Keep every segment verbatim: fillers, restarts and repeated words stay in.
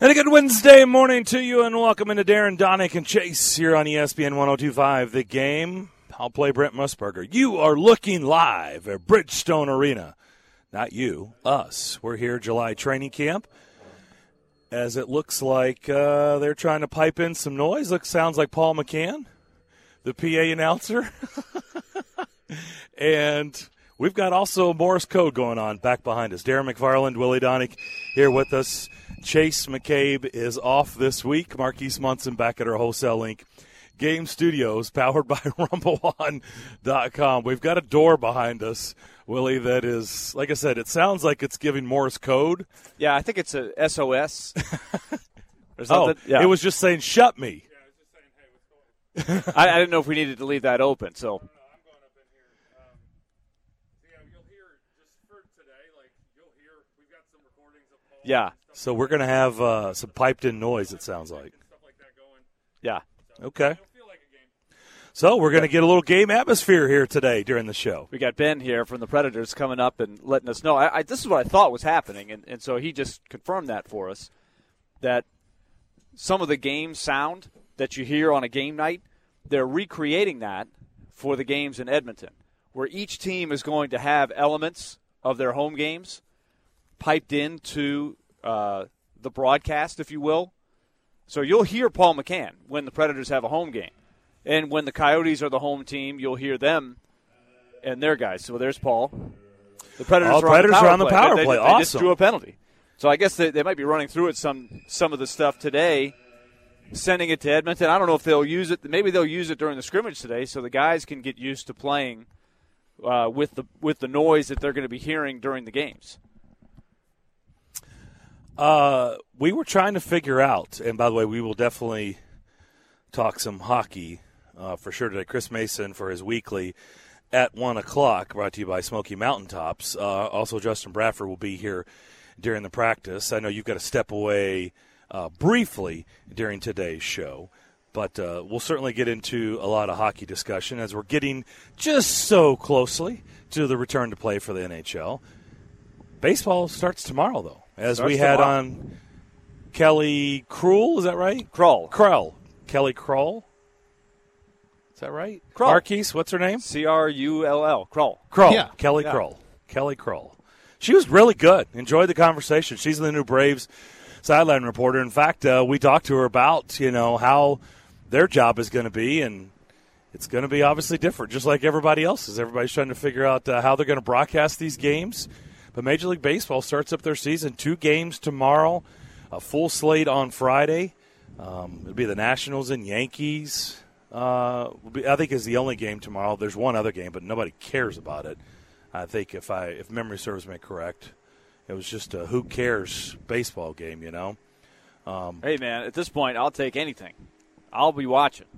And a good Wednesday morning to you, and welcome into Darren, Donick, and Chase here on E S P N one oh two point five. The Game. I'll play Brent Musburger. You are looking live at Bridgestone Arena. Not you, us. We're here July training camp. As it looks like uh, they're trying to pipe in some noise. Looks sounds like Paul McCann, the P A announcer. And we've got also Morse code going on back behind us. Darren McFarland, Willie Donick here with us. Chase McCabe is off this week. Marquise Munson back at our Wholesale Link Game Studios, powered by rumble one dot com. We've got a door behind us, Willie, that is, like I said, it sounds like it's giving Morse code. Yeah, I think it's a S O S. oh, yeah. It was just saying, shut me. Yeah, I was just saying, hey, what's going on? I, I didn't know if we needed to leave that open, so. No, no, I'm going up in here. Um, so yeah, you'll hear, just for today, like, you'll hear, we've got some recordings of Paul. Yeah. So we're going to have uh, some piped-in noise, it sounds like. Stuff like that going. Yeah. So Okay. it'll feel like a game. So we're going to get a little game atmosphere here today during the show. We got Ben here from the Predators coming up and letting us know. I, I, this is what I thought was happening, and, and so he just confirmed that for us, that some of the game sound that you hear on a game night, they're recreating that for the games in Edmonton, where each team is going to have elements of their home games piped into uh, the broadcast, if you will. So you'll hear Paul McCann when the Predators have a home game. And when the Coyotes are the home team, you'll hear them and their guys. So there's Paul. The Predators, All are, Predators on the are on the power they, play. They, Awesome. they just drew a penalty. So I guess they, they might be running through it some some of the stuff today, sending it to Edmonton. I don't know if they'll use it. Maybe they'll use it during the scrimmage today so the guys can get used to playing uh, with the with the noise that they're going to be hearing during the games. Uh, we were trying to figure out, and by the way, we will definitely talk some hockey uh, for sure today. Chris Mason for his weekly at one o'clock, brought to you by Smoky Mountaintops. Uh, also, Justin Bradford will be here during the practice. I know you've got to step away uh, briefly during today's show, but uh, we'll certainly get into a lot of hockey discussion as we're getting just so closely to the return to play for the N H L. Baseball starts tomorrow, though. As Starts we had tomorrow. on Kelly Krull, is that right? Krull. Krull. Kelly Krull. Is that right? Krull. Marquise, what's her name? C R U L L. Krull. Krull. Yeah. Kelly Yeah. Krull. Kelly Krull. She was really good. Enjoyed the conversation. She's the new Braves sideline reporter. In fact, uh, we talked to her about, you know, how their job is going to be, and it's going to be obviously different, just like everybody else's. Everybody's trying to figure out uh, how they're going to broadcast these games. But Major League Baseball starts up their season. Two games tomorrow, a full slate on Friday. Um, it'll be the Nationals and Yankees. Uh, will be, I think is the only game tomorrow. There's one other game, but nobody cares about it. I think if I if memory serves me correct, it was just a who cares baseball game, you know. Um, Hey, man, at this point, I'll take anything. I'll be watching.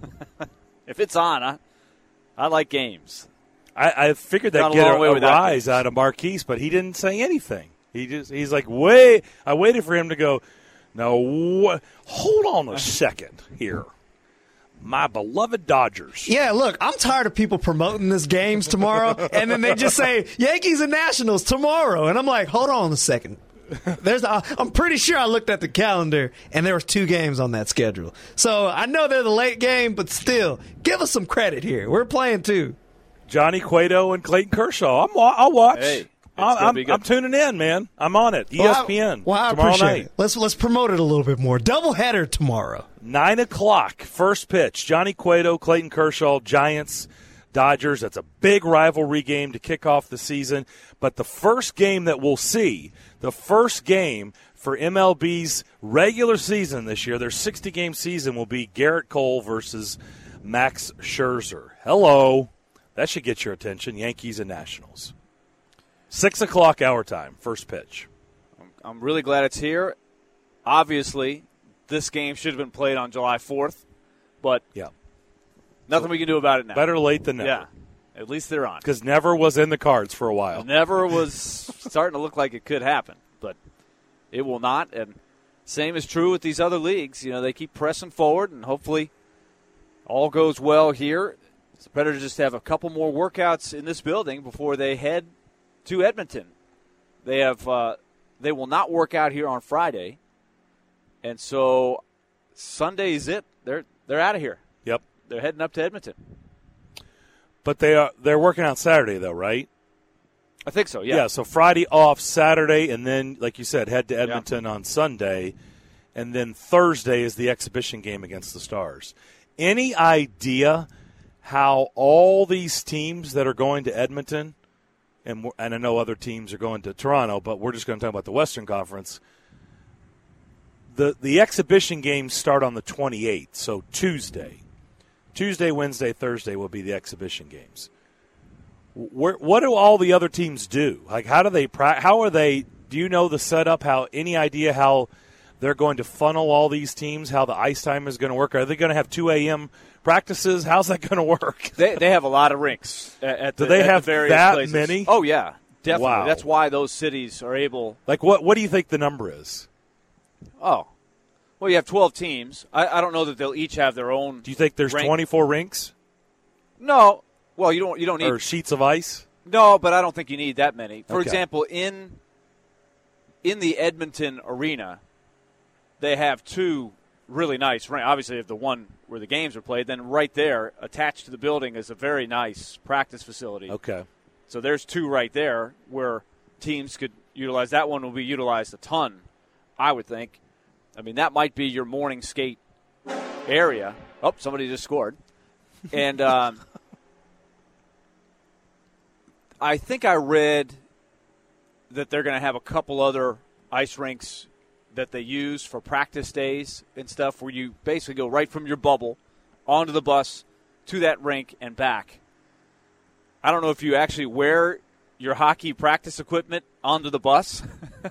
If it's on, I, I like games. I, I figured Gone that'd a get long a, way a without rise games. out of Marquise, but he didn't say anything. He just he's like, wait. I waited for him to go. No, wh- hold on a second here. My beloved Dodgers. Yeah, look, I'm tired of people promoting this games tomorrow, and then they just say Yankees and Nationals tomorrow, and I'm like, hold on a second. There's, a, I'm pretty sure I looked at the calendar, and there was two games on that schedule. So I know they're the late game, but still, give us some credit here. We're playing too. Johnny Cueto and Clayton Kershaw. I'm, wa- I'll watch. Hey, it's I'm, gonna I'm, be good. I'm tuning in, man. I'm on it. E S P N Well, I, well, I tomorrow appreciate night. it. Let's let's promote it a little bit more. Doubleheader tomorrow. Nine o'clock, first pitch. Johnny Cueto, Clayton Kershaw, Giants, Dodgers. That's a big rivalry game to kick off the season. But the first game that we'll see, the first game for M L B's regular season this year, their sixty-game season, will be Garrett Cole versus Max Scherzer. Hello. That should get your attention, Yankees and Nationals. Six o'clock our time, first pitch. I'm really glad it's here. Obviously, this game should have been played on July fourth, but Yeah. nothing we can do about it now. Better late than never. Yeah, at least they're on. Because never was in the cards for a while. Never was starting to look like it could happen, but it will not. And same is true with these other leagues. You know, they keep pressing forward, and hopefully all goes well here. It's better to just have a couple more workouts in this building before they head to Edmonton. They have uh, they will not work out here on Friday. And so Sunday is it. They're they're out of here. Yep. They're heading up to Edmonton. But they are they're working out Saturday though, right? I think so. Yeah. Yeah. So Friday off, Saturday, and then, like you said, head to Edmonton yeah. on Sunday, and then Thursday is the exhibition game against the Stars. Any idea how all these teams that are going to Edmonton, and and I know other teams are going to Toronto, but we're just going to talk about the Western Conference. The the exhibition games start on the twenty-eighth, so Tuesday. Tuesday, Wednesday, Thursday will be the exhibition games. Where, what do all the other teams do? Like, how do they? How are they? Do you know the setup? How any idea how they're going to funnel all these teams? How the ice time is going to work? Are they going to have two a.m. practices? How's that going to work? They they have a lot of rinks at, at do the, they at have the various that places. many? Oh yeah, definitely. Wow. That's why those cities are able. Like, what? What do you think the number is? Oh, well, you have twelve teams. I, I don't know that they'll each have their own. Do you think there's rink. twenty-four rinks? No. Well, you don't. You don't need or sheets of ice. No, but I don't think you need that many. For okay. example, in in the Edmonton arena, they have two really nice rinks. Obviously, they have the one where the games are played. Then right there, attached to the building, is a very nice practice facility. Okay. So there's two right there where teams could utilize. That one will be utilized a ton, I would think. I mean, that might be your morning skate area. Oh, somebody just scored. And um, I think I read that they're going to have a couple other ice rinks that they use for practice days and stuff where you basically go right from your bubble onto the bus to that rink and back. I don't know if you actually wear your hockey practice equipment onto the bus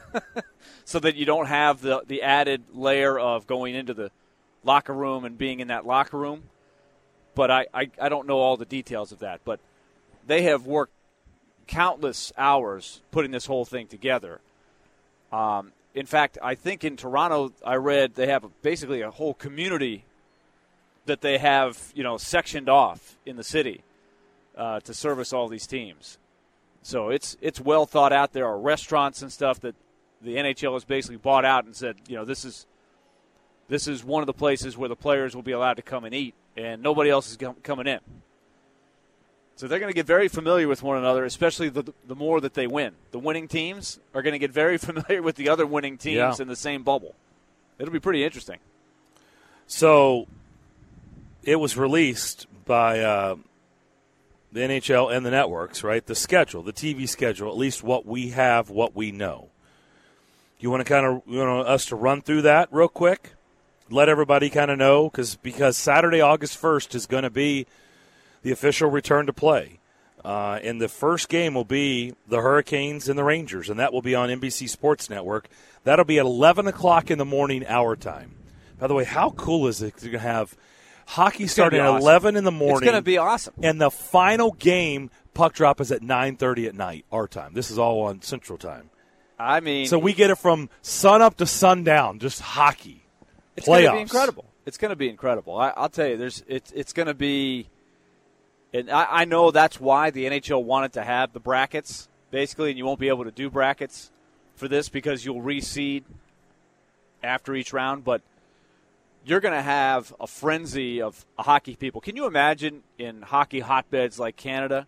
so that you don't have the, the added layer of going into the locker room and being in that locker room. But I, I, I don't know all the details of that. But they have worked countless hours putting this whole thing together. Um, in fact, I think in Toronto, I read they have basically a whole community that they have, you know, sectioned off in the city uh, to service all these teams. So it's it's well thought out. There are restaurants and stuff that the N H L has basically bought out and said, you know, this is this is one of the places where the players will be allowed to come and eat, and nobody else is coming in. So they're going to get very familiar with one another, especially the the more that they win. The winning teams are going to get very familiar with the other winning teams yeah. in the same bubble. It'll be pretty interesting. So it was released by uh, the N H L and the networks, right? The schedule, the T V schedule, at least what we have, what we know. You want to kind of you want us to run through that real quick? Let everybody kind of know, because because Saturday, August first is going to be the official return to play. Uh, and the first game will be the Hurricanes and the Rangers, and that will be on N B C Sports Network. That'll be at eleven o'clock in the morning, our time. By the way, how cool is it to have hockey starting at awesome. eleven in the morning? It's going to be awesome. And the final game, puck drop, is at nine thirty at night, our time. This is all on Central Time. I mean, so we get it from sun up to sundown, just hockey. It's going to be incredible. It's going to be incredible. I, I'll tell you, there's it's it's going to be. And I, I know that's why the N H L wanted to have the brackets, basically, and you won't be able to do brackets for this because you'll reseed after each round. But you're going to have a frenzy of hockey people. Can you imagine in hockey hotbeds like Canada?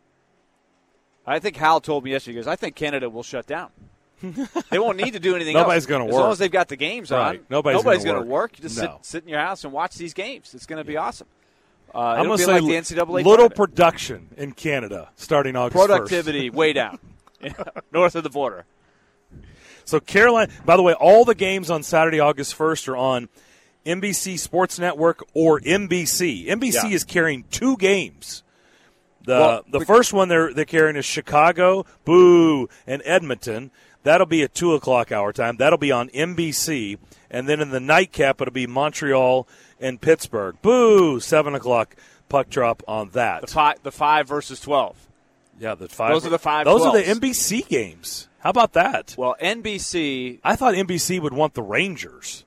I think Hal told me yesterday, he goes, I think Canada will shut down. They won't need to do anything Nobody's else. going to work. As long as they've got the games right. on. Nobody's, Nobody's going to work. You just no. sit, sit in your house and watch these games. It's going to be yeah. awesome. Uh, I'm going to say like the N C double A little tournament. production in Canada starting August Productivity first. way down north of the border. So Carolina, by the way, all the games on Saturday, August first are on N B C Sports Network or N B C. N B C yeah. is carrying two games. The well, the first one they're they're carrying is Chicago, Boo, and Edmonton. That'll be at two o'clock our time. That'll be on N B C. And then in the nightcap, it'll be Montreal and Pittsburgh. Boo! Seven o'clock puck drop on that. The five, the five versus twelve. Yeah, the five. Those are the five. Those twelves. are the N B C games. How about that? Well, N B C. I thought N B C would want the Rangers.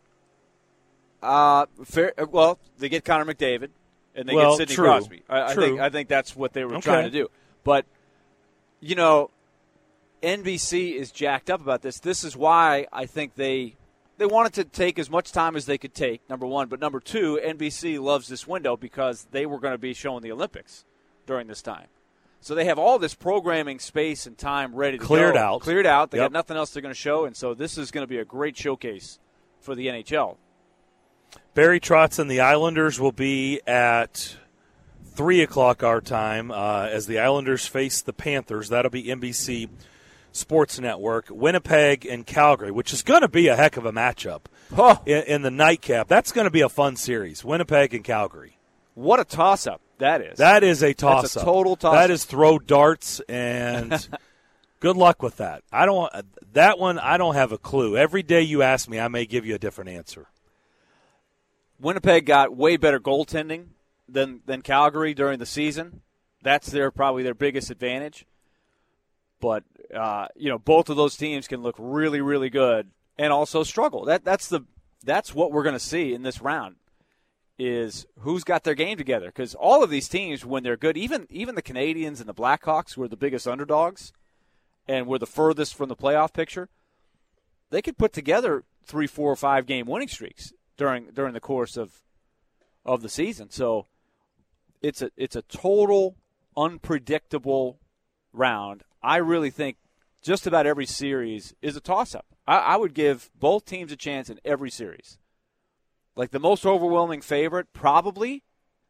Uh, fair, well, they get Connor McDavid and they well, get Sidney true. Crosby. I, I true. think I think that's what they were okay. trying to do. But you know, N B C is jacked up about this. This is why I think they. they wanted to take as much time as they could take, number one. But number two, N B C loves this window because they were going to be showing the Olympics during this time. So they have all this programming space and time ready to Cleared go. out. Cleared out. They Yep. got nothing else they're going to show, and so this is going to be a great showcase for the N H L. Barry Trotz and the Islanders will be at three o'clock our time uh, as the Islanders face the Panthers. That'll be N B C Sports Network. Winnipeg and Calgary, which is going to be a heck of a matchup Oh. in, in the nightcap. That's going to be a fun series, Winnipeg and Calgary. What a toss-up that is. That is a toss-up. That's a total toss-up. That is throw darts, and good luck with that. I don't. That one, I don't have a clue. Every day you ask me, I may give you a different answer. Winnipeg got way better goaltending than than Calgary during the season. That's their probably their biggest advantage. But uh, you know, both of those teams can look really, really good and also struggle. That that's the that's what we're going to see in this round. Is who's got their game together, because all of these teams, when they're good, even even the Canadians and the Blackhawks, who are the biggest underdogs and were the furthest from the playoff picture, they could put together three, four, or five game winning streaks during during the course of of the season. So it's a it's a total unpredictable round. I really think just about every series is a toss-up. I, I would give both teams a chance in every series. Like the most overwhelming favorite probably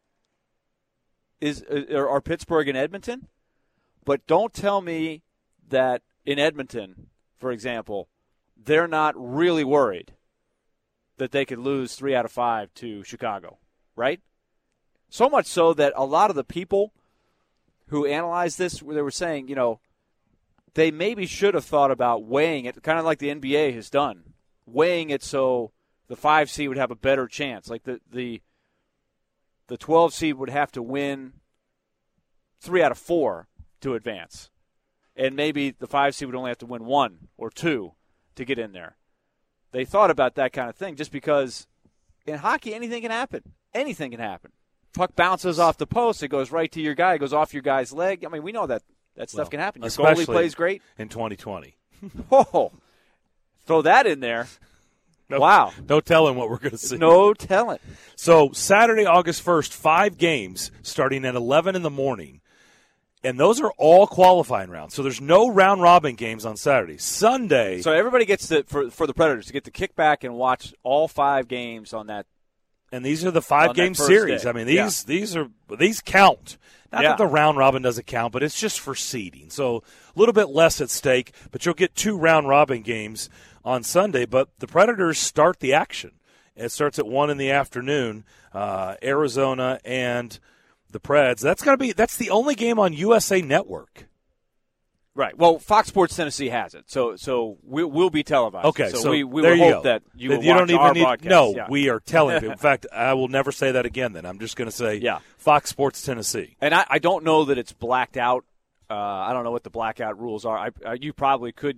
is are, are Pittsburgh and Edmonton. But don't tell me that in Edmonton, for example, they're not really worried that they could lose three out of five to Chicago, right? So much so that a lot of the people who analyzed this, they were saying, you know, they maybe should have thought about weighing it, kind of like the N B A has done, weighing it so the five seed would have a better chance. Like the the the twelve seed would have to win three out of four to advance, and maybe the five seed would only have to win one or two to get in there. They thought about that kind of thing just because in hockey anything can happen. Anything can happen. Puck bounces off the post, it goes right to your guy, it goes off your guy's leg. I mean, we know that that stuff Well, can happen. Your especially goalie plays great in twenty twenty. Oh, throw that in there. No, wow. No telling what we're going to see. No telling. So Saturday, August first, five games starting at eleven in the morning. And those are all qualifying rounds. So there's no round-robin games on Saturday. Sunday. So everybody gets to, for, for the Predators, to get to kick back and watch all five games on that. And these are the five-game series. Day. I mean, these Yeah. these are these count. Not Yeah. that the round-robin doesn't count, but it's just for seeding. So a little bit less at stake, but you'll get two round-robin games on Sunday. But the Predators start the action. It starts at one in the afternoon, uh, Arizona and the Preds. That's gonna be that's the only game on U S A Network. Right. Well, Fox Sports Tennessee has it, so so we'll, we'll be televised. Okay, so, so we, we there will you hope go. that you That will you watch don't even our need, broadcast. No, yeah. we are telling people. In fact, I will never say that again. Then I'm just going to say Yeah. Fox Sports Tennessee. And I, I don't know that it's blacked out. Uh, I don't know what the blackout rules are. I, I, you probably could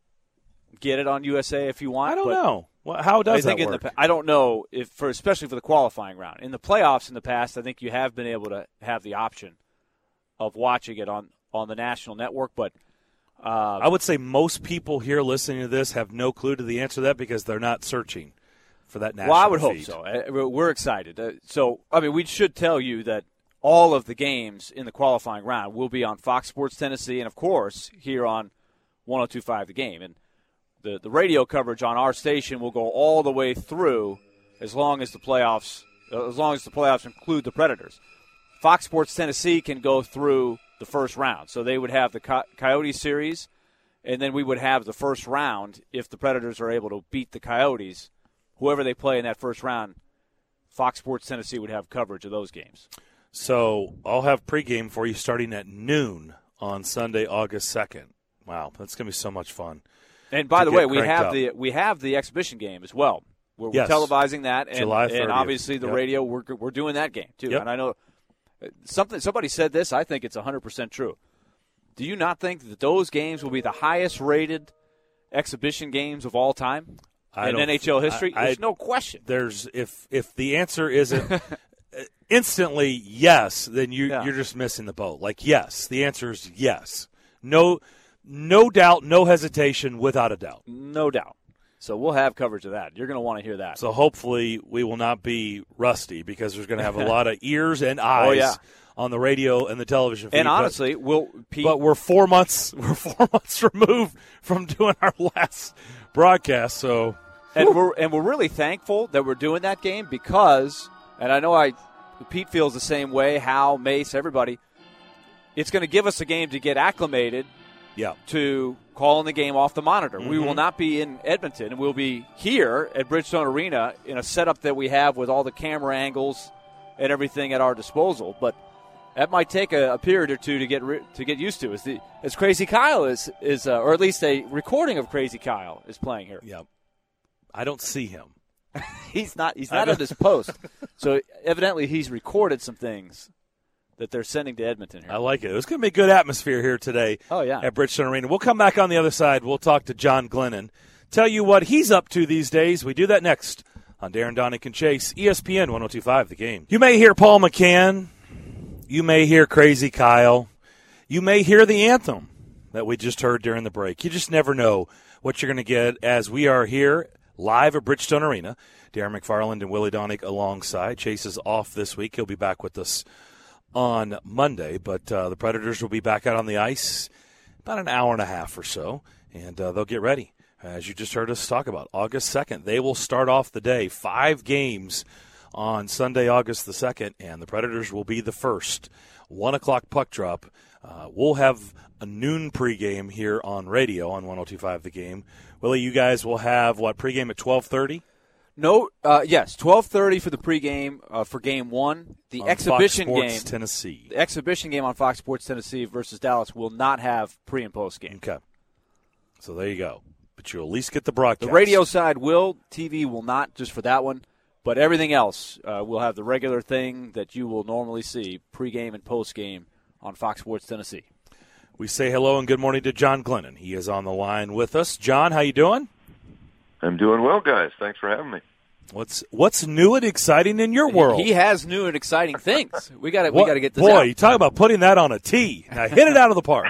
get it on U S A if you want. I don't but know. Well, how does I think that in work? the, I don't know if for especially for the qualifying round. In the playoffs in the past, I think you have been able to have the option of watching it on, on the national network, but uh, I would say most people here listening to this have no clue to the answer to that because they're not searching for that national well, I would hope feed. so. Uh, We're excited. Uh, so, I mean, we should tell you that all of the games in the qualifying round will be on Fox Sports Tennessee and, of course, here on one oh two point five The Game. And the, the radio coverage on our station will go all the way through as long as the playoffs uh, as long as the playoffs include the Predators. Fox Sports Tennessee can go through the first round. So they would have the Co- Coyotes series, and then we would have the first round if the Predators are able to beat the Coyotes. Whoever they play in that first round, Fox Sports Tennessee would have coverage of those games. So I'll have pregame for you starting at noon on Sunday, August second. Wow, that's going to be so much fun. And by to the way, get we cranked have up. the we have the exhibition game as well. We're, Yes. we're televising that, and, July and thirtieth. obviously the Yep. radio. We're we're doing that game too. Yep. And I know something. Somebody said this. I think it's one hundred percent true. Do you not think that those games will be the highest rated exhibition games of all time I in don't- N H L history? I- I- There's no question. There's if if the answer isn't instantly yes, then you Yeah. you're just missing the boat. Like yes, the answer is yes. No, no doubt, no hesitation, without a doubt. No doubt. So we'll have coverage of that. You're going to want to hear that. So hopefully we will not be rusty because there's going to have a lot of ears and eyes oh, yeah. on the radio and the television feed. And honestly, but, we'll Pete, but we're four months we're four months removed from doing our last broadcast. So and we're and we're really thankful that we're doing that game because, and I know I Pete feels the same way. Hal, Mace, everybody. It's going to give us a game to get acclimated. Yeah. To calling the game off the monitor. Mm-hmm. We will not be in Edmonton, and we'll be here at Bridgestone Arena in a setup that we have with all the camera angles and everything at our disposal. But that might take a, a period or two to get re- to get used to. As the as Crazy Kyle is is, uh, or at least a recording of Crazy Kyle is playing here. Yeah. I don't see him. he's not. He's not at his post. So evidently, he's recorded some things that they're sending to Edmonton here. I like it. It's going to be a good atmosphere here today oh, yeah. at Bridgestone Arena. We'll come back on the other side. We'll talk to John Glennon, tell you what he's up to these days. We do that next on Darren Donick and Chase, E S P N one oh two point five The Game. You may hear Paul McCann. You may hear Crazy Kyle. You may hear the anthem that we just heard during the break. You just never know what you're going to get as we are here live at Bridgestone Arena. Darren McFarland and Willie Donick alongside. Chase is off this week. He'll be back with us on Monday, but uh, the Predators will be back out on the ice about an hour and a half or so, and uh, they'll get ready. As you just heard us talk about, August second, they will start off the day. Five games on Sunday, August the second, and the Predators will be the first. One o'clock puck drop. Uh, we'll have a noon pregame here on radio on one oh two point five The Game. Willie, you guys will have, what, pregame at twelve thirty? No, uh, yes, twelve thirty for the pregame uh, for Game One. The on exhibition Fox Sports game, Tennessee. The exhibition game on Fox Sports Tennessee versus Dallas will not have pre and post game. Okay, so there you go. But you'll at least get the broadcast. The radio side will, T V will not, just for that one. But everything else uh, will have the regular thing that you will normally see pregame and postgame on Fox Sports Tennessee. We say hello and good morning to John Glennon. He is on the line with us. John, how you doing? I'm doing well, guys. Thanks for having me. What's what's new and exciting in your world? He, he has new and exciting things. We got to we What- got to get this Boy, out. you talk about putting that on a tee. Now hit it out of the park.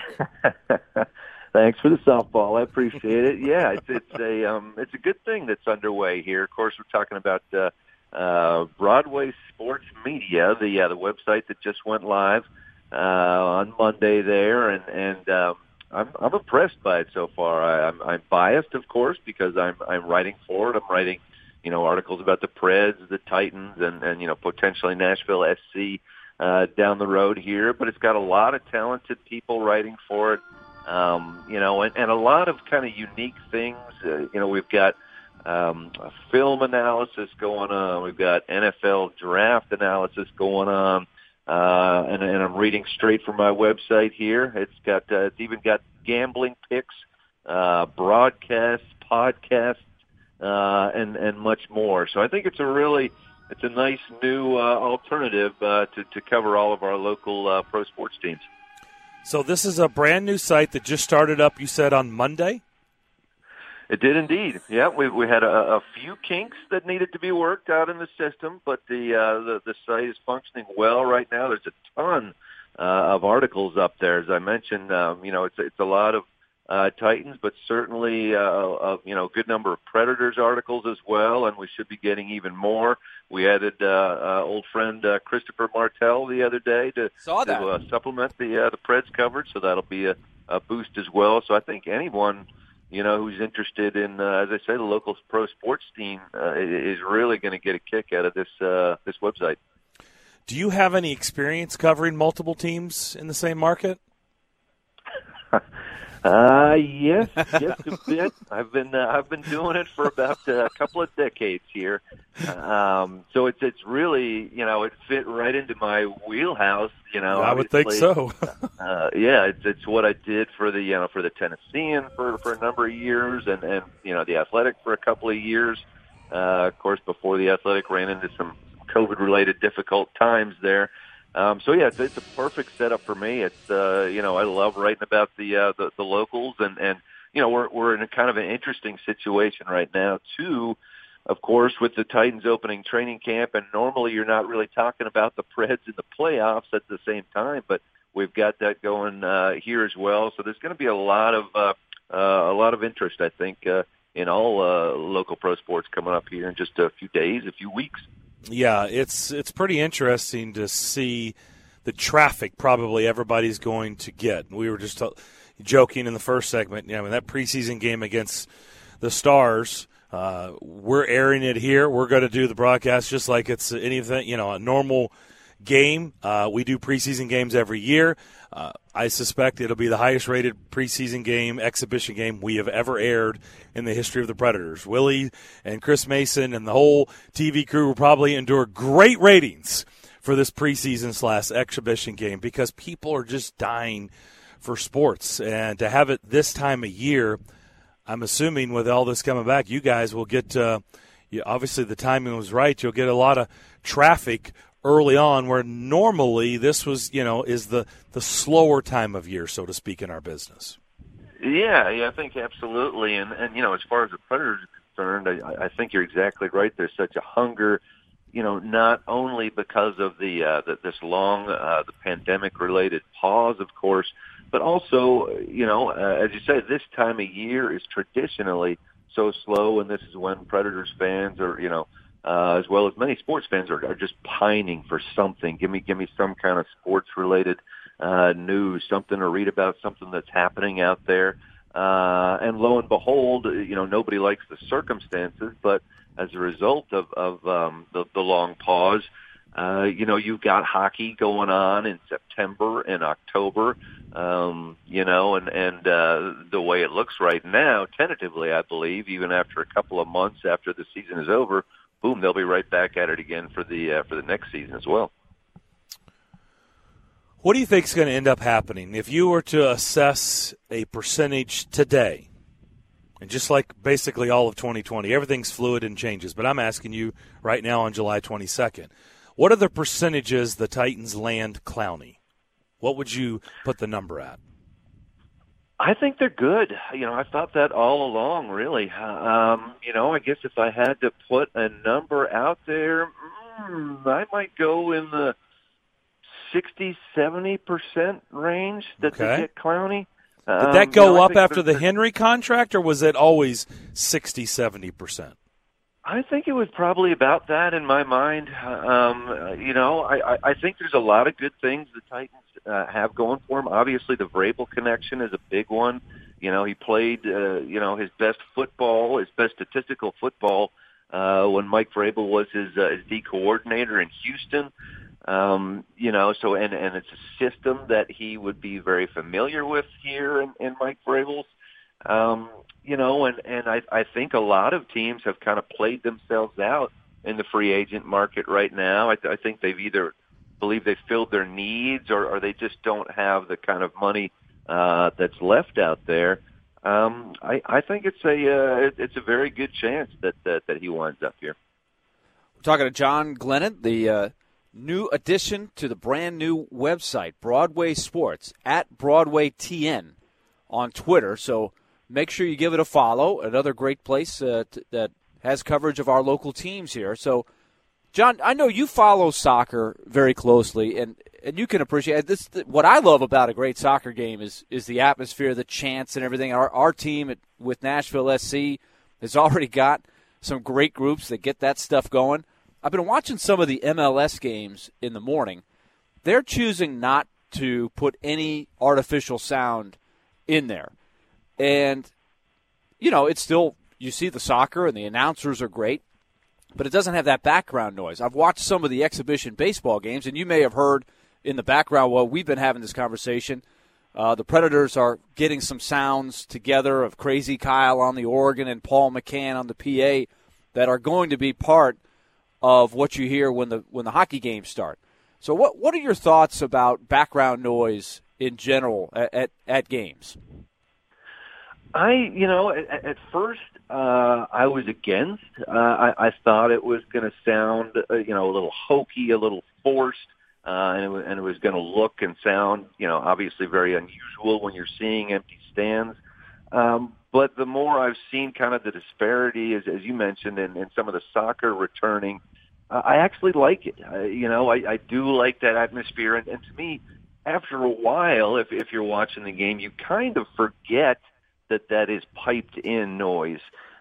Thanks for the softball. I appreciate it. Yeah, it's it's a um, it's a good thing that's underway here. Of course, we're talking about uh, uh, Broadway Sports Media, the uh, the website that just went live uh, on Monday there, and and um, I'm I'm impressed by it so far. I, I'm I'm biased, of course, because I'm I'm writing for it. I'm writing, you know, articles about the Preds, the Titans, and and you know potentially Nashville S C uh, down the road here. But it's got a lot of talented people writing for it. Um, you know, and, and a lot of kind of unique things. Uh, you know, we've got um, a film analysis going on. We've got N F L draft analysis going on. Uh, and, and I'm reading straight from my website here. It's got, uh, it's even got gambling picks, uh, broadcasts, podcasts, uh, and, and much more. So I think it's a really, it's a nice new, uh, alternative, uh, to, to cover all of our local, uh, pro sports teams. So this is a brand new site that just started up, you said, on Monday? It did indeed. Yeah, we we had a, a few kinks that needed to be worked out in the system, but the uh, the, the site is functioning well right now. There's a ton uh, of articles up there, as I mentioned. Um, you know, it's it's a lot of uh, Titans, but certainly uh, a you know good number of Predators articles as well, and we should be getting even more. We added uh, uh, old friend uh, Christopher Martel the other day to, Saw that. to uh, supplement the uh, the Preds coverage, so that'll be a, a boost as well. So I think anyone, you know, who's interested in, uh, as I say, the local pro sports team uh, is really going to get a kick out of this uh, this website. Do you have any experience covering multiple teams in the same market? Uh, yes, just a bit. I've been uh, I've been doing it for about uh, a couple of decades here, um, so it's it's really you know it fit right into my wheelhouse. You know, I would think obviously. so. uh, yeah, it's it's what I did for the you know for the Tennessean for for a number of years, and and you know the Athletic for a couple of years. Uh, of course, before the Athletic ran into some COVID-related difficult times there. Um, so yeah, it's, it's a perfect setup for me. It's uh, you know I love writing about the, uh, the the locals, and and you know we're we're in a kind of an interesting situation right now too. Of course, with the Titans opening training camp, and normally you're not really talking about the Preds in the playoffs at the same time, but we've got that going uh, here as well. So there's going to be a lot of uh, uh, a lot of interest, I think, uh, in all uh, local pro sports coming up here in just a few days, a few weeks. Yeah, it's it's pretty interesting to see the traffic probably everybody's going to get. We were just t- joking in the first segment. You know, I mean, that preseason game against the Stars, uh, we're airing it here. We're going to do the broadcast just like it's anything, you know, a normal game. Uh, we do preseason games every year. Uh, I suspect it'll be the highest-rated preseason game, exhibition game we have ever aired in the history of the Predators. Willie and Chris Mason and the whole T V crew will probably endure great ratings for this preseason slash exhibition game because people are just dying for sports. And to have it this time of year, I'm assuming with all this coming back, you guys will get uh, – obviously the timing was right. You'll get a lot of traffic early on, where normally this was, you know, is the, the slower time of year, so to speak, in our business. Yeah, yeah, I think absolutely. And, and you know, as far as the Predators are concerned, I, I think you're exactly right. There's such a hunger, you know, not only because of the, uh, the this long, uh, the pandemic-related pause, of course, but also, you know, uh, as you say, this time of year is traditionally so slow, and this is when Predators fans are, you know, Uh, as well as many sports fans are, are just pining for something. Give me, give me some kind of sports-related uh, news, something to read about, something that's happening out there. Uh, and lo and behold, you know, nobody likes the circumstances, but as a result of, of um, the, the long pause, uh, you know, you've got hockey going on in September and October, um, you know, and, and uh, the way it looks right now, tentatively, I believe, even after a couple of months after the season is over, boom, they'll be right back at it again for the uh, for the next season as well. What do you think is going to end up happening if you were to assess a percentage today? And just like basically all of twenty twenty, everything's fluid and changes. But I'm asking you right now on July twenty-second, what are the percentages the Titans land Clowney? What would you put the number at? I think they're good. You know, I thought that all along, really. Um, you know, I guess if I had to put a number out there, mm, I might go in the sixty, seventy percent range that okay. they get Clowney. Did um, that go you know, up after the they're, Henry contract, or was it always sixty, seventy percent? I think it was probably about that in my mind. Um, you know, I, I, I think there's a lot of good things the Titans uh, have going for him. Obviously, the Vrabel connection is a big one. You know, he played, uh, you know, his best football, his best statistical football uh, when Mike Vrabel was his, uh, his D coordinator in Houston. Um, you know, so and, and it's a system that he would be very familiar with here in, in Mike Vrabel's. Um, you know, and, and I, I think a lot of teams have kind of played themselves out in the free agent market right now. I, I think they've either believe they've filled their needs or, or they just don't have the kind of money uh, that's left out there. Um, I, I think it's a uh, it's a very good chance that, that that he winds up here. We're talking to John Glennon, the uh, new addition to the brand new website, Broadway Sports, at Broadway T N on Twitter. So make sure you give it a follow. Another great place uh, t- that has coverage of our local teams here. So, John, I know you follow soccer very closely, and, and you can appreciate this. What I love about a great soccer game is is the atmosphere, the chants, and everything. Our our team at, with Nashville S C has already got some great groups that get that stuff going. I've been watching some of the M L S games in the morning. They're choosing not to put any artificial sound in there. And, you know, it's still, you see the soccer and the announcers are great, but it doesn't have that background noise. I've watched some of the exhibition baseball games, and you may have heard in the background while we've been having this conversation, uh, the Predators are getting some sounds together of Crazy Kyle on the organ and Paul McCann on the P A that are going to be part of what you hear when the when the hockey games start. So what what are your thoughts about background noise in general at, at, at games? I, you know, at, at first uh, I was against. Uh, I, I thought it was going to sound, uh, you know, a little hokey, a little forced, uh, and, it was, and it was going to look and sound, you know, obviously very unusual when you're seeing empty stands. Um, but the more I've seen kind of the disparity, as, as you mentioned, in, in some of the soccer returning, uh, I actually like it. Uh, you know, I, I do like that atmosphere. And, and to me, after a while, if, if you're watching the game, you kind of forget that that is piped in noise.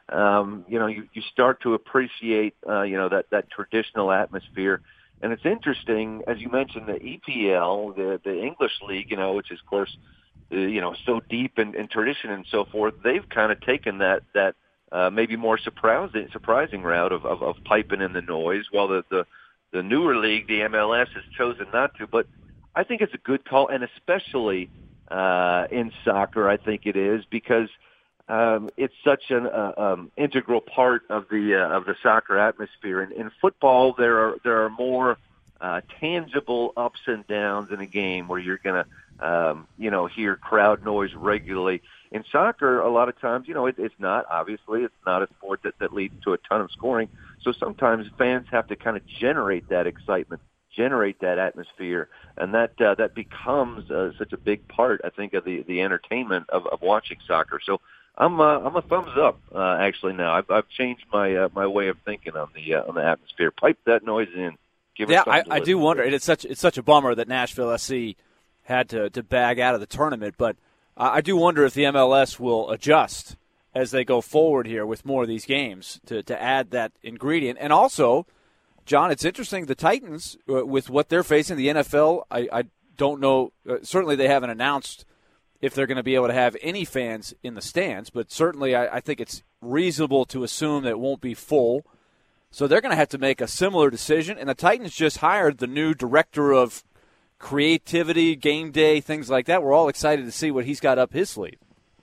um, you know, you, you start to appreciate, uh, you know, that, that traditional atmosphere. And it's interesting, as you mentioned, the E P L, the, the English League, you know, which is, of course, uh, you know, so deep in, in tradition and so forth, they've kind of taken that, that uh, maybe more surprising, surprising route of, of, of piping in the noise, while the, the, the newer league, the M L S, has chosen not to. But I think it's a good call, and especially uh, in soccer, I think it is, because um, it's such an uh, um, integral part of the uh, of the soccer atmosphere. And in football, there are there are more uh, tangible ups and downs in a game where you're going to um, you know hear crowd noise regularly. In soccer, a lot of times, you know, it, it's not obviously it's not a sport that, that leads to a ton of scoring. So sometimes fans have to kind of generate that excitement, generate that atmosphere, and that uh, that becomes uh, such a big part, I think, of the, the entertainment of, of watching soccer. So I'm uh, I'm a thumbs up uh, actually now. I've, I've changed my uh, my way of thinking on the uh, on the atmosphere. Pipe that noise in. Give yeah, it I, to I do to. wonder. It's such it's such a bummer that Nashville S C had to to bag out of the tournament, but uh, I do wonder if the M L S will adjust as they go forward here with more of these games to to add that ingredient. And also, John, it's interesting, the Titans, uh, with what they're facing, the N F L, I, I don't know, uh, certainly they haven't announced if they're going to be able to have any fans in the stands, but certainly I, I think it's reasonable to assume that it won't be full. So they're going to have to make a similar decision, and the Titans just hired the new director of creativity, game day, things like that. We're all excited to see what he's got up his sleeve.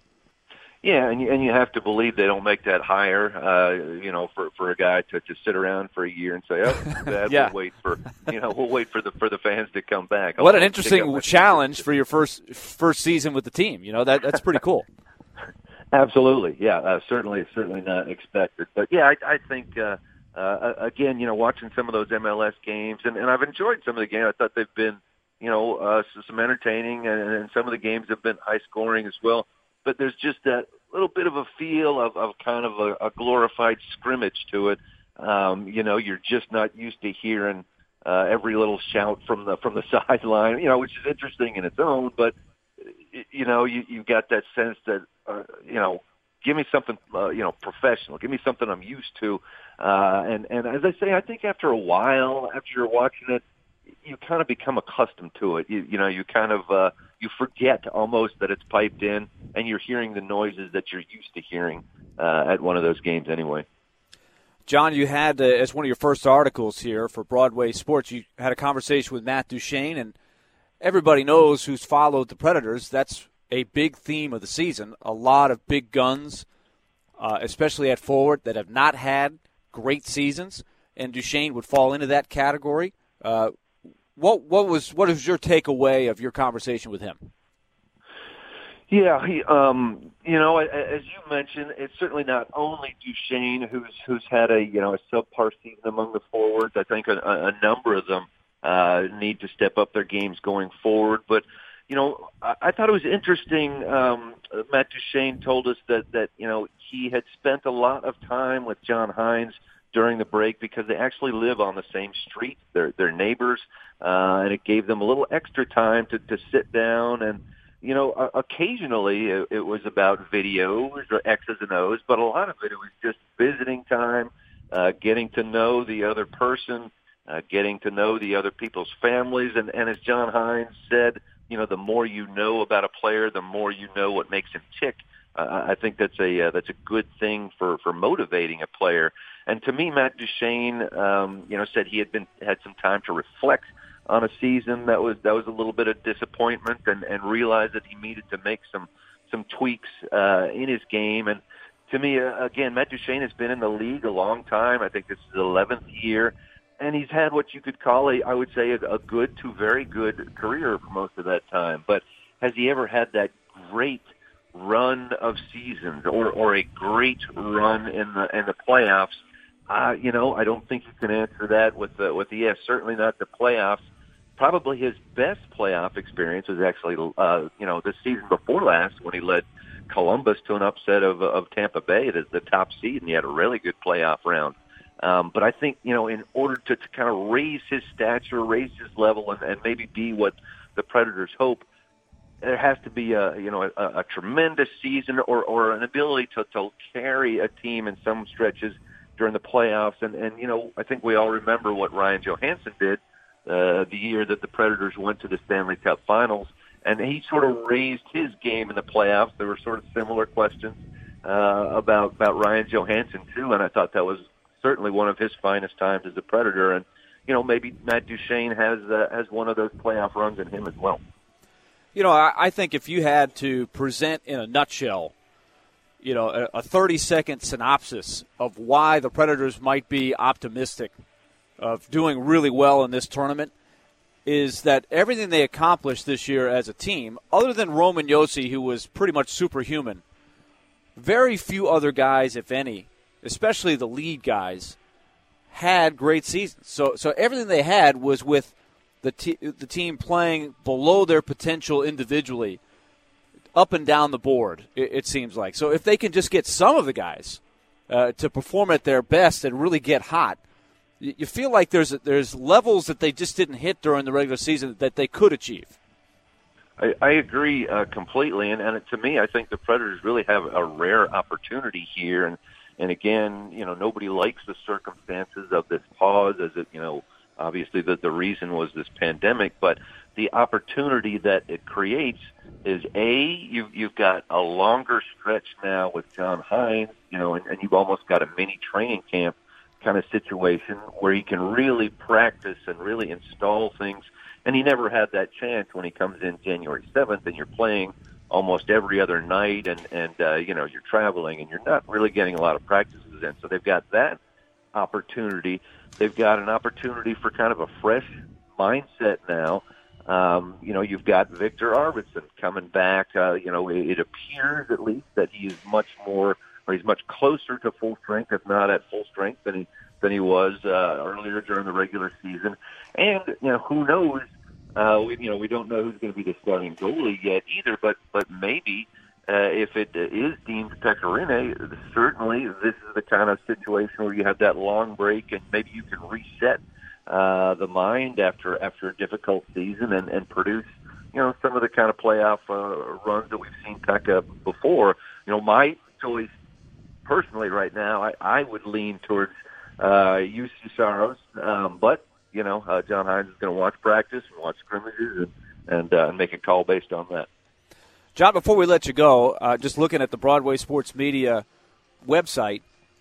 Yeah, and you, and you have to believe they don't make that hire, uh, you know, for, for a guy to, to sit around for a year and say, "Oh, Dad, yeah. we'll wait for you know we'll wait for the for the fans to come back." What I'll an interesting challenge for your first first season with the team. You know, that that's pretty cool. Absolutely, yeah, uh, certainly certainly not expected, but yeah, I, I think uh, uh, again, you know, watching some of those M L S games, and, and I've enjoyed some of the games. I thought they've been, you know, uh, some entertaining, and, and some of the games have been high scoring as well. But there's just that little bit of a feel of, of kind of a, a glorified scrimmage to it. Um, you know, you're just not used to hearing uh, every little shout from the from the sideline, you know, which is interesting in its own. But, you know, you, you've got that sense that, uh, you know, give me something, uh, you know, professional. Give me something I'm used to. Uh, and, and as I say, I think after a while, after you're watching it, you kind of become accustomed to it. You, you know, you kind of uh, you forget almost that it's piped in, and you're hearing the noises that you're used to hearing uh, at one of those games anyway. John, you had, uh, as one of your first articles here for Broadway Sports, you had a conversation with Matt Duchene, and everybody knows who's followed the Predators. That's a big theme of the season. A lot of big guns, uh, especially at forward, that have not had great seasons, and Duchene would fall into that category. Uh, What what was what was your takeaway of your conversation with him? Yeah, he, um, you know, as you mentioned, it's certainly not only Duchene who's who's had a you know a subpar season among the forwards. I think a, a number of them uh, need to step up their games going forward. But you know, I, I thought it was interesting. Um, Matt Duchene told us that that you know he had spent a lot of time with John Hines during the break because they actually live on the same street. They're they're neighbors. Uh, and it gave them a little extra time to, to sit down. And, you know, uh, occasionally it, it was about videos or X's and O's, but a lot of it, it was just visiting time, uh, getting to know the other person, uh, getting to know the other people's families. And, and as John Hines said, you know, the more you know about a player, the more you know what makes him tick. Uh, I think that's a uh, that's a good thing for, for motivating a player. And to me, Matt Duchene, um, you know, said he had been had some time to reflect on a season that was that was a little bit of disappointment, and, and realized that he needed to make some some tweaks uh, in his game. And to me, uh, again, Matt Duchene has been in the league a long time. I think this is his eleventh year, and he's had what you could call a, I would say, a, a good to very good career for most of that time. But has he ever had that great run of seasons, or or a great run in the in the playoffs? Uh, you know, I don't think you can answer that with the, with the yes. Certainly not the playoffs. Probably his best playoff experience was actually, uh, you know, the season before last when he led Columbus to an upset of of Tampa Bay as the top seed, and he had a really good playoff round. Um, but I think, you know, in order to, to kind of raise his stature, raise his level, and, and maybe be what the Predators hope, there has to be a you know a, a tremendous season or, or an ability to, to carry a team in some stretches during the playoffs. And, and you know I think we all remember what Ryan Johansson did uh, the year that the Predators went to the Stanley Cup Finals, and he sort of raised his game in the playoffs. There were sort of similar questions uh, about about Ryan Johansson too, and I thought that was certainly one of his finest times as a Predator. And you know maybe Matt Duchene has uh, has one of those playoff runs in him as well. You know, I, I think if you had to present in a nutshell, you know, a, a thirty-second synopsis of why the Predators might be optimistic of doing really well in this tournament, is that everything they accomplished this year as a team, other than Roman Josi, who was pretty much superhuman, very few other guys, if any, especially the lead guys, had great seasons. So, so everything they had was with the te- the team playing below their potential individually, up and down the board, it, it seems like. So if they can just get some of the guys uh, to perform at their best and really get hot, you, you feel like there's there's levels that they just didn't hit during the regular season that they could achieve. I, I agree uh, completely, and, and to me, I think the Predators really have a rare opportunity here. And, and again, you know, nobody likes the circumstances of this pause, as it, you know, obviously the, the reason was this pandemic, but the opportunity that it creates is, A, you've, you've got a longer stretch now with John Hynes, you know, and, and you've almost got a mini training camp kind of situation where he can really practice and really install things. And he never had that chance when he comes in January seventh and you're playing almost every other night and, and uh, you know, you're traveling and you're not really getting a lot of practices in. So they've got that opportunity. They've got an opportunity for kind of a fresh mindset now. Um, you know, you've got Victor Arvidsson coming back. Uh, you know, it, it appears at least that he is much more, or he's much closer to full strength, if not at full strength, than he than he was uh, earlier during the regular season. And you know, who knows? Uh, we, you know, we don't know who's going to be the starting goalie yet either. But but maybe uh, if it is deemed Pecorine, certainly this is the kind of situation where you have that long break and maybe you can reset uh, the mind after after a difficult season and, and produce, you know, some of the kind of playoff uh, runs that we've seen Pekka before. You know, my choice personally right now, I, I would lean towards uh, U C Saros, um, but you know, uh, John Hynes is going to watch practice and watch scrimmages and and, uh, and make a call based on that. John, before we let you go, uh, just looking at the Broadway Sports Media website,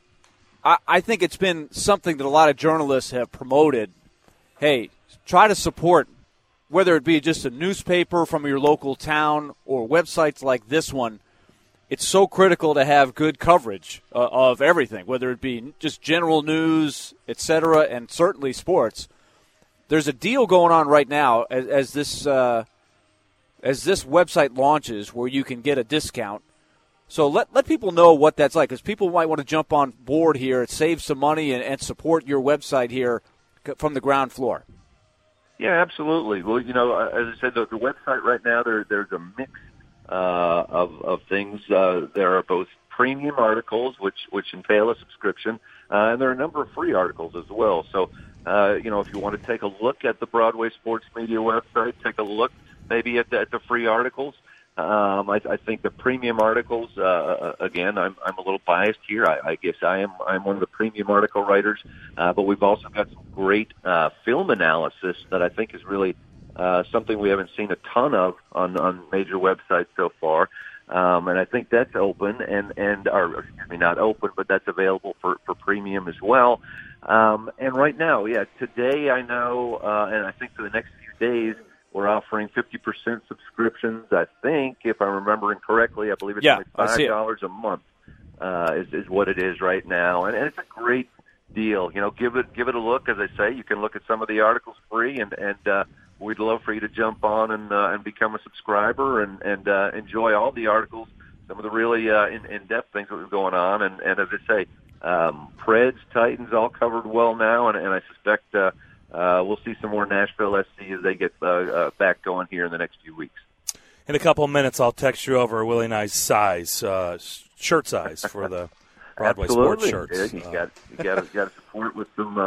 I, I think it's been something that a lot of journalists have promoted. Hey, try to support, whether it be just a newspaper from your local town or websites like this one. It's so critical to have good coverage uh, of everything, whether it be just general news, et cetera, and certainly sports. There's a deal going on right now as, as this uh, as this website launches where you can get a discount. So let let people know what that's like, because people might want to jump on board here, save some money, and, and support your website here from the ground floor. Yeah, absolutely. Well, you know, as I said, the, the website right now, there there's a mix uh, of of things. Uh, there are both premium articles, which which entail a subscription, uh, and there are a number of free articles as well. So, uh, you know, if you want to take a look at the Broadway Sports Media website, take a look maybe at the, at the free articles. Um, I, I think the premium articles, uh, again, I'm, I'm a little biased here. I, I guess I am, I'm one of the premium article writers, uh, but we've also got some great, uh, film analysis that I think is really, uh, something we haven't seen a ton of on, on major websites so far. Um, and I think that's open and, and, or excuse me, not open, but that's available for, for premium as well. Um, and right now, yeah, today I know, uh, and I think for the next few days, we're offering fifty percent subscriptions. I think, if I'm remembering correctly, I believe it's yeah, only five dollars a month uh, is, is what it is right now. And, and it's a great deal. You know, give it give it a look. As I say, you can look at some of the articles free, and, and uh, we'd love for you to jump on and, uh, and become a subscriber and, and uh, enjoy all the articles, some of the really uh, in, in-depth things that are going on. And, and as I say, um, Preds, Titans, all covered well now, and, and I suspect uh, – Uh, we'll see some more Nashville S C as they get uh, uh, back going here in the next few weeks. In a couple of minutes, I'll text you over Willie and I's size, uh, shirt size for the Broadway Absolutely. Sports shirts. Yeah, you got you got to got to support with some uh,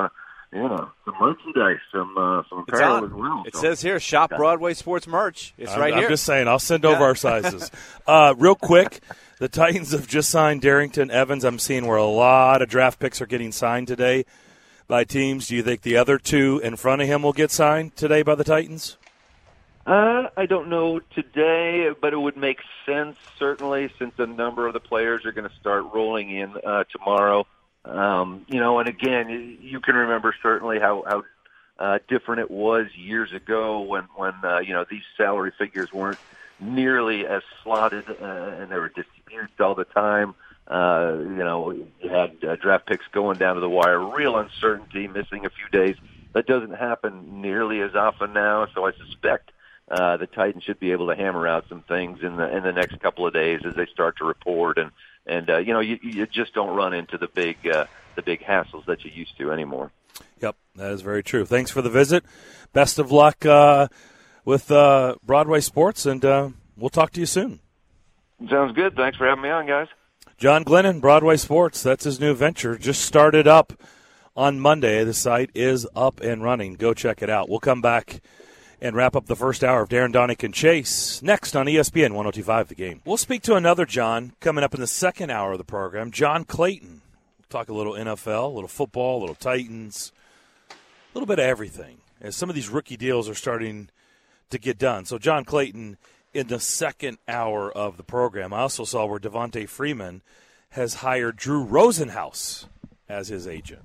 yeah, some merchandise, some uh, some It's apparel on. as well. It So, says here, shop Broadway Sports Merch. It's I'm, right I'm here. just saying, I'll send over our sizes. Uh, real quick, the Titans have just signed Darrington Evans. I'm seeing where a lot of draft picks are getting signed today by teams. Do you think the other two in front of him will get signed today by the Titans? Uh, I don't know today, but it would make sense, certainly, since a number of the players are going to start rolling in uh, tomorrow. Um, you know, and again, you can remember certainly how, how uh, different it was years ago when, when uh, you know, these salary figures weren't nearly as slotted uh, and there were disputes all the time. Uh, you know, you had uh, draft picks going down to the wire, real uncertainty, missing a few days. That doesn't happen nearly as often now, so I suspect Uh, the Titans should be able to hammer out some things in the in the next couple of days as they start to report, and and uh, you know you, you just don't run into the big uh, the big hassles that you used to anymore. Yep, that is very true. Thanks for the visit. Best of luck uh, with uh, Broadway Sports, and uh, we'll talk to you soon. Sounds good. Thanks for having me on, guys. John Glennon, Broadway Sports. That's his new venture. Just started up on Monday. The site is up and running. Go check it out. We'll come back and wrap up the first hour of Darren Donick and Chase next on E S P N one oh two point five The Game. We'll speak to another John coming up in the second hour of the program, John Clayton. We'll talk a little N F L, a little football, a little Titans, a little bit of everything, as some of these rookie deals are starting to get done. So John Clayton in the second hour of the program. I also saw where Devontae Freeman has hired Drew Rosenhaus as his agent.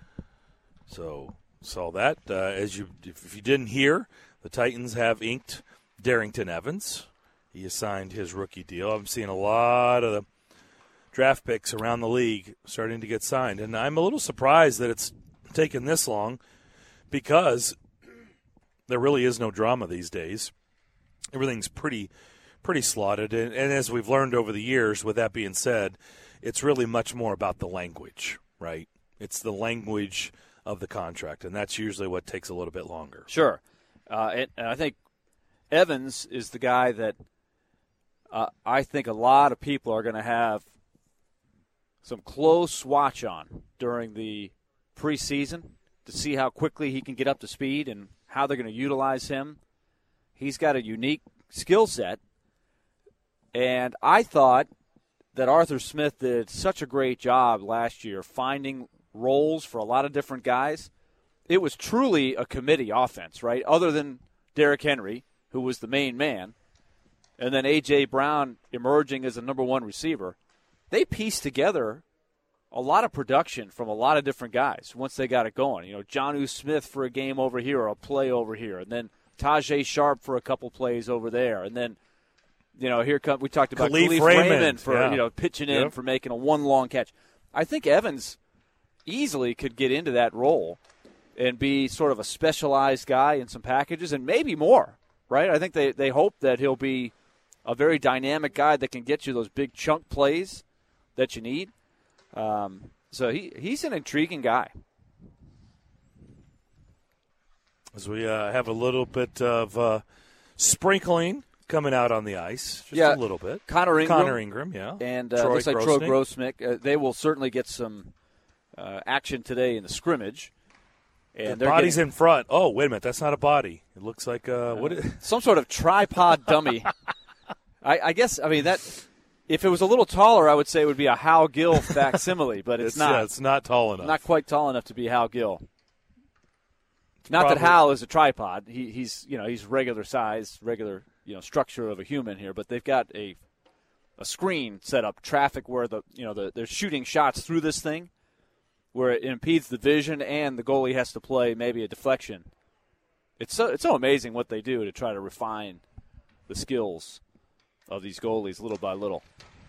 So saw that. Uh, as you, if you didn't hear, the Titans have inked Darrington Evans. He has signed his rookie deal. I'm seeing a lot of the draft picks around the league starting to get signed. And I'm a little surprised that it's taken this long because there really is no drama these days. Everything's pretty pretty slotted. And, and as we've learned over the years, with that being said, it's really much more about the language, right? It's the language of the contract, and that's usually what takes a little bit longer. Sure. Uh, and, and I think Evans is the guy that uh, I think a lot of people are going to have some close watch on during the preseason to see how quickly he can get up to speed and how they're going to utilize him. He's got a unique skill set, and I thought that Arthur Smith did such a great job last year finding roles for a lot of different guys. It was truly a committee offense, right? Other than Derrick Henry, who was the main man, and then A J. Brown emerging as a number one receiver, they pieced together a lot of production from a lot of different guys once they got it going. You know, Jonnu Smith for a game over here or a play over here, and then Tajay Sharp for a couple plays over there, and then, you know, here come we talked about Khalif Khalif Raymond, Raymond for yeah. you know pitching in Yep. for making a one long catch. I think Evans easily could get into that role and be sort of a specialized guy in some packages and maybe more, right? I think they, they hope that he'll be a very dynamic guy that can get you those big chunk plays that you need. Um, so he, he's an intriguing guy. As we uh, have a little bit of uh, sprinkling coming out on the ice, just Yeah, a little bit. Connor Ingram. Connor Ingram, yeah. And uh, Troy looks like Grosnick. Troy Grosnick. Uh, they will certainly get some uh, action today in the scrimmage. And The they're body's getting in front. Oh, wait a minute. That's not a body. It looks like uh, what? Is, some sort of tripod dummy. I, I guess, I mean, that if it was a little taller, I would say it would be a Hal Gill facsimile, but it's, it's not. Yeah, it's not tall enough. Not quite tall enough to be Hal Gill. Not probably- that Hal is a tripod. He, he's you know he's regular size, regular you know structure of a human here, but they've got a a screen set up, traffic where the you know the, they're shooting shots through this thing, where it impedes the vision and the goalie has to play maybe a deflection. It's so it's so amazing what they do to try to refine the skills of these goalies little by little.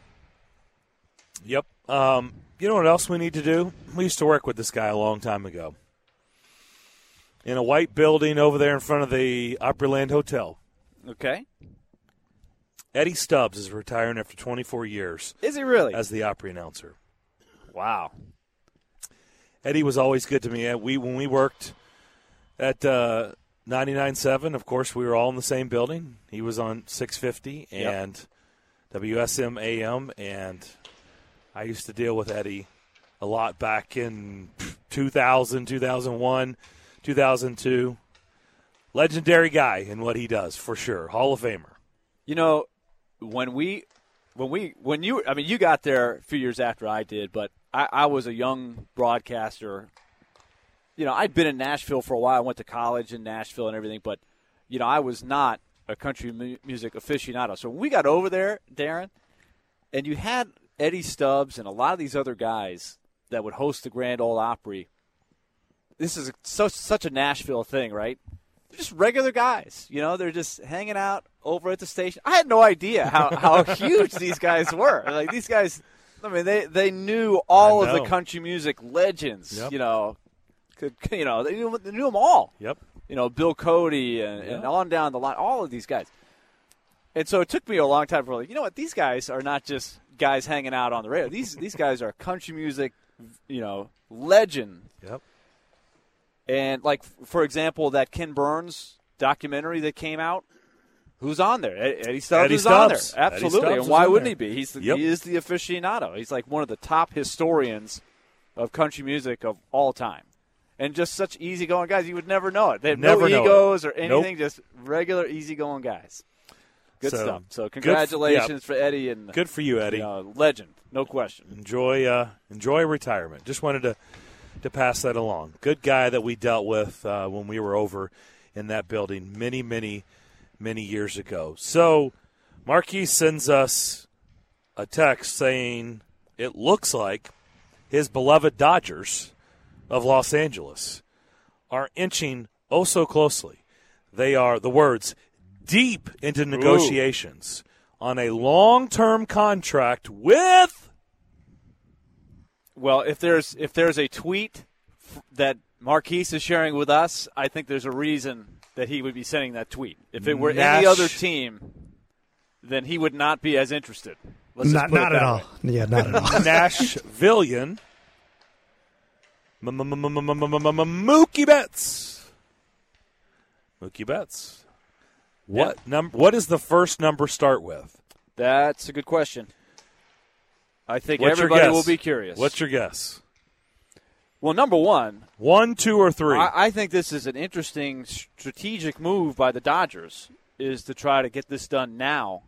Yep. Um, you know what else we need to do? We used to work with this guy a long time ago. In a white building over there in front of the Opryland Hotel. Okay, Eddie Stubbs is retiring after twenty-four years is he really? as the Opry announcer. Wow. Eddie was always good to me. We When we worked at uh, ninety-nine point seven, of course, we were all in the same building. He was on six fifty and Yep. W S M A M, and I used to deal with Eddie a lot back in two thousand, two thousand one, two thousand two. Legendary guy in what he does, for sure. Hall of Famer. You know, when we, when we, when you, I mean, you got there a few years after I did, but I, I was a young broadcaster. You know, I'd been in Nashville for a while. I went to college in Nashville and everything, but, you know, I was not a country mu- music aficionado. So when we got over there, Darren, and you had Eddie Stubbs and a lot of these other guys that would host the Grand Ole Opry, this is so, such a Nashville thing, right? They're just regular guys. You know, they're just hanging out over at the station. I had no idea how, how huge these guys were. Like, these guys, I mean, they, they knew all of the country music legends, yep. you know. Could, you know, they knew, they knew them all. Yep. You know, Bill Cody and, yep. and on down the line, all of these guys. And so it took me a long time for like, you know what, these guys are not just guys hanging out on the radio. These these guys are country music, you know, legend. Yep. And, like, for example, that Ken Burns documentary that came out, who's on there? Eddie Stubbs Eddie is Stubbs. on there. Absolutely. Stubbs and why wouldn't there. he be? He's the, Yep. He is the aficionado. He's like one of the top historians of country music of all time. And just such easygoing guys. You would never know it. They have Never no know egos or Nope. anything, just regular easygoing guys. Good So, stuff. So good f- congratulations yeah. for Eddie. And Good for you, Eddie. you know, legend, no question. Enjoy uh, enjoy retirement. Just wanted to to pass that along. Good guy that we dealt with uh, when we were over in that building many, many, many years ago. So Marquise sends us a text saying it looks like his beloved Dodgers of Los Angeles are inching oh so closely. They are, the words, deep into negotiations Ooh. on a long-term contract with... Well, if there's if there's a tweet f- that Marquise is sharing with us, I think there's a reason that he would be sending that tweet. If it were Nash- any other team, then he would not be as interested. Let's just Not, put it not that at all. way. Yeah, not at all. Nashvillian Mookie Betts. Mookie Betts. What Yeah. number? What does the first number start with? That's a good question. I think What's your everybody guess? will be curious. What's your guess? Well, number one, One, two, or three? I, I think this is an interesting strategic move by the Dodgers, is to try to get this done now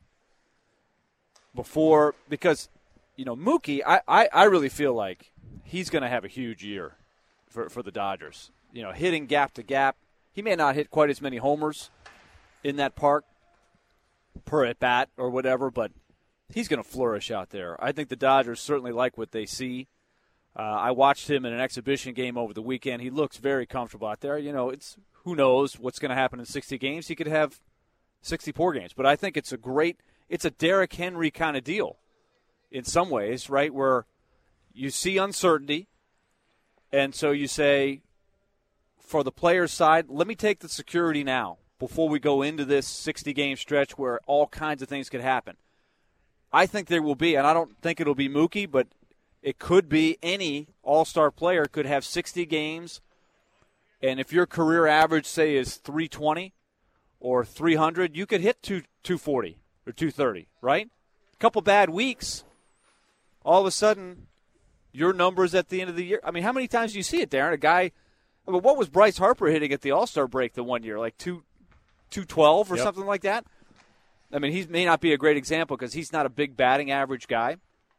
before, because, you know, Mookie, I, I, I really feel like he's going to have a huge year for, for the Dodgers. You know, hitting gap to gap. He may not hit quite as many homers in that park per at bat or whatever, but he's going to flourish out there. I think the Dodgers certainly like what they see. Uh, I watched him in an exhibition game over the weekend. He looks very comfortable out there. You know, it's who knows what's going to happen in sixty games. He could have sixty-four games, but I think it's a great, it's a Derrick Henry kind of deal in some ways, right, where you see uncertainty, and so you say, for the player's side, let me take the security now before we go into this sixty-game stretch where all kinds of things could happen. I think there will be, and I don't think it'll be Mookie, but it could be any all-star player could have sixty games, and if your career average, say, is three twenty or three hundred, you could hit two, two forty or two thirty, right? A couple bad weeks, all of a sudden, your numbers at the end of the year. I mean, how many times do you see it, Darren? A guy, I mean, what was Bryce Harper hitting at the all-star break the one year? Like two, two twelve or Yep. something like that? I mean, he may not be a great example because he's not a big batting average guy,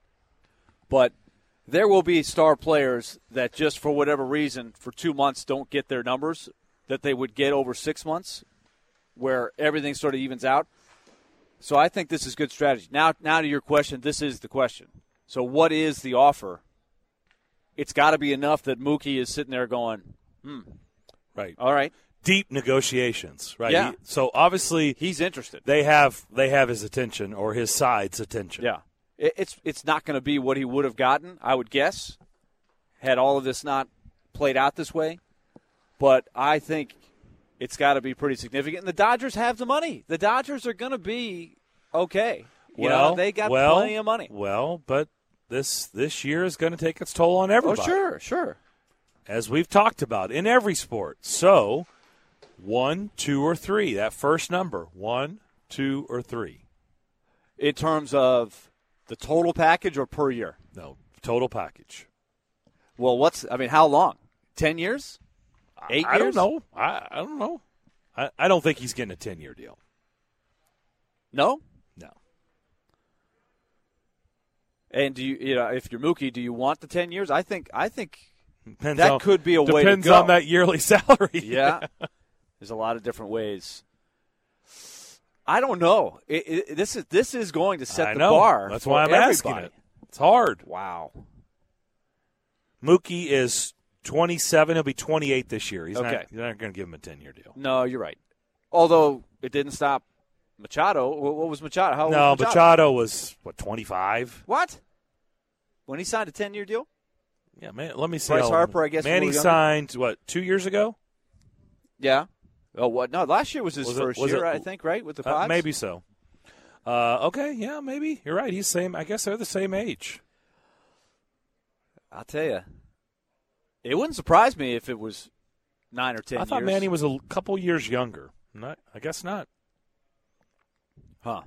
but there will be star players that just for whatever reason for two months don't get their numbers that they would get over six months where everything sort of evens out. So I think this is good strategy. Now, now to your question, this is the question. So what is the offer? It's got to be enough that Mookie is sitting there going, hmm, right. all right. Deep negotiations, right? Yeah. He- so obviously He's interested. they have they have his attention or his side's attention. Yeah. It- It's it's not going to be what he would have gotten, I would guess, had all of this not played out this way. But I think it's got to be pretty significant. And the Dodgers have the money. The Dodgers are going to be okay. You Well, know, they got well, plenty of money. Well, but this this year is going to take its toll on everybody. Oh, sure, sure. As we've talked about in every sport. So, one, two, or three. That first number, one, two, or three. In terms of the total package or per year? No, total package. Well, what's I mean, how long? Ten years? Eight I years? don't know. I, I don't know. I, I don't think he's getting a ten-year deal. No? No. And do you, you know, if you're Mookie, do you want the ten years? I think, I think Depends that on, could be a way to Depends go. on that yearly salary. Yeah. There's a lot of different ways. I don't know. It, it, this is this is going to set I the know. bar. That's for why I'm everybody. asking it. It's hard. Wow. Mookie is twenty-seven. He'll be twenty-eight this year. He's Okay. not, you're not going to give him a ten-year deal. No, you're right. Although it didn't stop Machado. What what was Machado? How old No, was Machado? Machado was, what, twenty-five? What? When he signed a ten-year deal? Yeah, man. Let me see. Bryce how- Harper, I guess, a Manny little younger. signed, what, two years ago? Yeah. Oh, what? No, last year was his Was it- first was year, it- I think, right, with the Uh, Pods? maybe so. Uh, okay, yeah, maybe. You're right. He's same. I guess they're the same age. I'll tell you. It wouldn't surprise me if it was nine or ten I thought years. Manny was a l- couple years younger. Not, I guess not. Huh.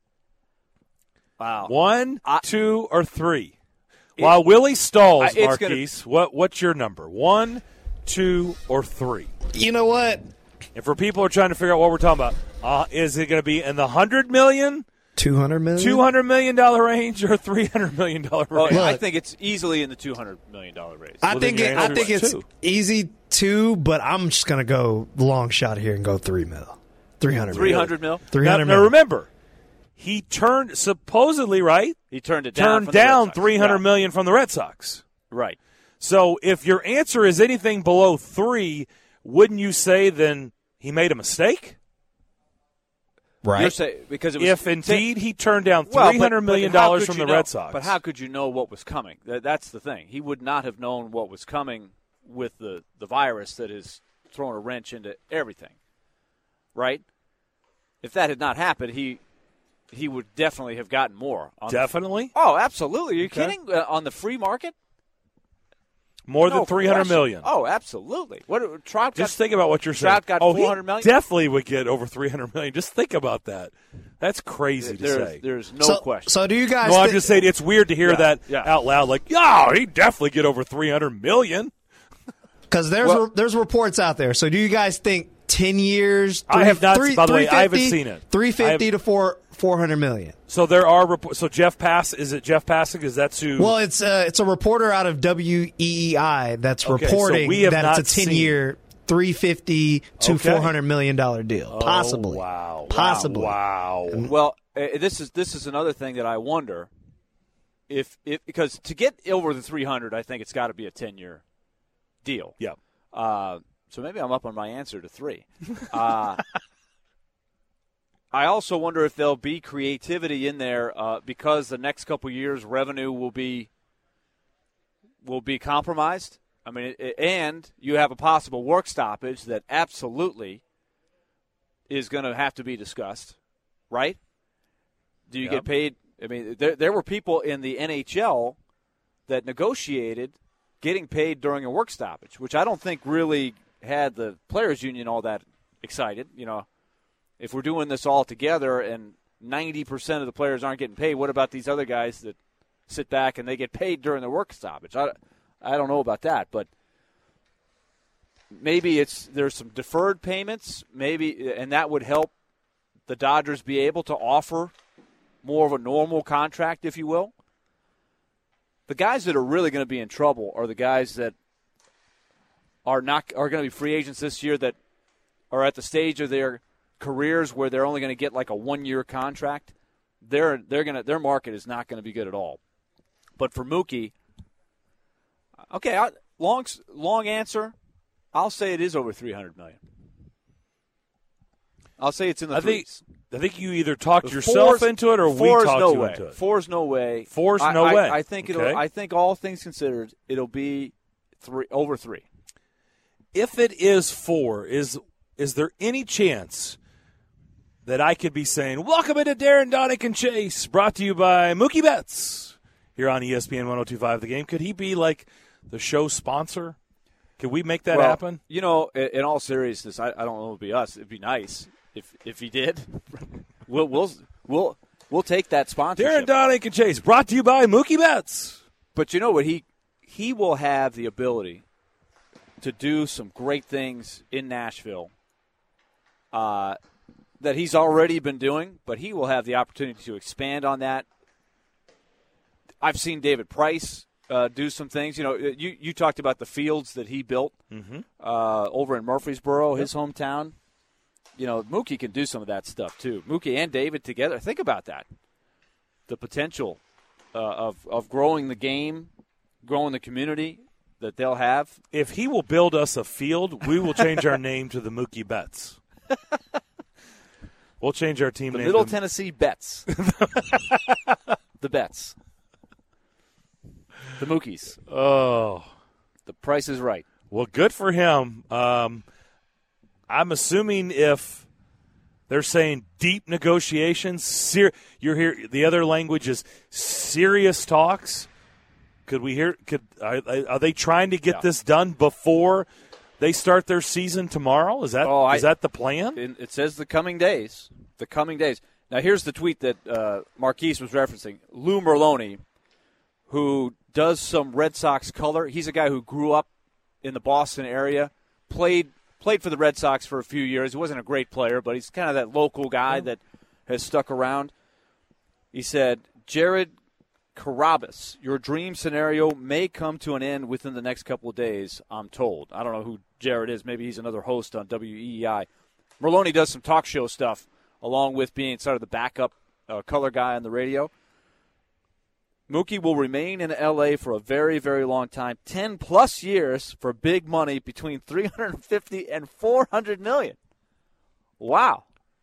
Wow. One, I- two, or three. It- While Willie stalls, I- it's gonna- Marquise, what what's your number? One, two, or three? You know what? And for people who are trying to figure out what we're talking about, uh, is it going to be in the hundred million, Two hundred million. two hundred million dollar range, or three hundred million dollar Oh, range? yeah, I Look. think it's easily in the two hundred million dollars raise. I Well, think then it, your I answer think is it's two. easy two, but I'm just gonna go long shot here and go three mil, three hundred. three hundred mil? Three Now, hundred now mil. remember, he turned supposedly right He turned it down. turned from the Red down Sox. three hundred Yeah. million from the Red Sox. Right. So if your answer is anything below three, wouldn't you say then he made a mistake? Right. You're saying because it was If indeed he turned down Well, three hundred million but- but how dollars could from you the know? Red Sox. But how could you know what was coming? That, that's the thing. He would not have known what was coming with the, the virus that has thrown a wrench into everything. Right? If that had not happened, he he would definitely have gotten more. On the- Definitely oh, absolutely. Are you Okay. kidding? Uh, on the free market? more than No three hundred question. million. Oh, absolutely. What Trout got Just think about what you're saying. Trout got oh, four hundred he million? definitely would get over three hundred million. Just think about that. That's crazy to there's, say. there's no so, question. So do you guys? No, I'm thi- just saying it's weird to hear Yeah, that yeah. out loud. Like, yeah, he'd definitely get over three hundred million. Because there's Well- re- there's reports out there. So do you guys think ten years? I have not- three- by the way, I haven't 350 seen it. Three I fifty have- to four four hundred million. So there are reports. So Jeff Pass is it Jeff Passing? Is that who? Well, it's uh, it's a reporter out of W E E I that's Okay, so reporting we have that not it's a ten seen- year, three fifty to Okay. four hundred million dollar deal, Oh, possibly. wow. Possibly. Wow. Well, uh, this is this is another thing that I wonder if if because to get over the three hundred, I think it's got to be a ten year deal. Yeah. Uh, so maybe I'm up on my answer to three. Uh, I also wonder if there'll be creativity in there uh, because the next couple years revenue will be will be compromised. I mean, it, and you have a possible work stoppage that absolutely is going to have to be discussed, right? Do you Yep. get paid? I mean, there there were people in the N H L that negotiated getting paid during a work stoppage, which I don't think really had the players' union all that excited. You know, if we're doing this all together and ninety percent of the players aren't getting paid, what about these other guys that sit back and they get paid during the work stoppage? I, I don't know about that, but maybe it's there's some deferred payments, maybe, and that would help the Dodgers be able to offer more of a normal contract, if you will. The guys that are really going to be in trouble are the guys that are not are going to be free agents this year that are at the stage of their careers where they're only going to get like a one-year contract. They're they're going to their market is not going to be good at all. But for Mookie, okay, I, long long answer, I'll say it is over three hundred million dollars. I'll say it's in the I think threes. I think you either talked The yourself four's- into it or we four's talked no you way. into it. Four's no way. Four's I- no I, way. I think it'll. Okay. I think all things considered, it'll be three over three. If it is four, is is there any chance that I could be saying, welcome into Darren, Donick, and Chase, brought to you by Mookie Betts here on E S P N one oh two point five The Game? Could he be like the show sponsor? Could we make that Well, happen? You know, in, in all seriousness, I, I don't know if it'd be us. It'd be nice if if he did. we'll we'll we'll we'll take that sponsorship. Darren, Donick, and Chase, brought to you by Mookie Betts. But you know what he he will have the ability to do some great things in Nashville uh, that he's already been doing, but he will have the opportunity to expand on that. I've seen David Price uh, do some things. You know, you, you talked about the fields that he built Mm-hmm. uh, over in Murfreesboro, Yep. his hometown. You know, Mookie can do some of that stuff too. Mookie and David together. Think about that. The potential uh, of of growing the game, growing the community that they'll have. If he will build us a field, we will change our name to the Mookie Betts. We'll change our team The name. Middle to Tennessee Bets. The Bets. The Mookies. Oh, The Price is Right. well, good for him. Um, I'm assuming if they're saying deep negotiations, ser- you're here. The other language is serious talks. Could we hear? Could are, are they trying to get Yeah. this done before they start their season tomorrow? Is that Oh, I- is that the plan? It, it says the coming days. The coming days. Now, here's the tweet that uh, Marquise was referencing. Lou Merloni, who does some Red Sox color. He's a guy who grew up in the Boston area, played played for the Red Sox for a few years. He wasn't a great player, but he's kind of that local guy that has stuck around. He said, Jared Carabas, your dream scenario may come to an end within the next couple of days, I'm told. I don't know who Jared is. Maybe he's another host on W E E I. Merloni does some talk show stuff along with being sort of the backup uh, color guy on the radio. Mookie will remain in L A for a very, very long time, ten-plus years for big money between three hundred fifty and four hundred million dollars. Wow.